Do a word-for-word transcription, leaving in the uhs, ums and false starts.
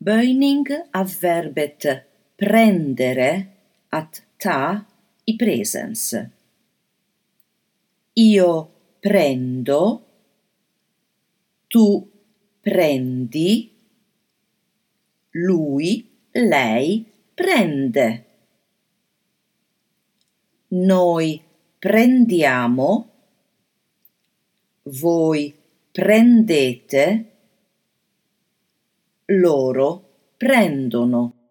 Böjning av verbet prendere, att ta, i presens. Io prendo, tu prendi, lui, lei prende. Noi prendiamo, voi prendete, loro prendono.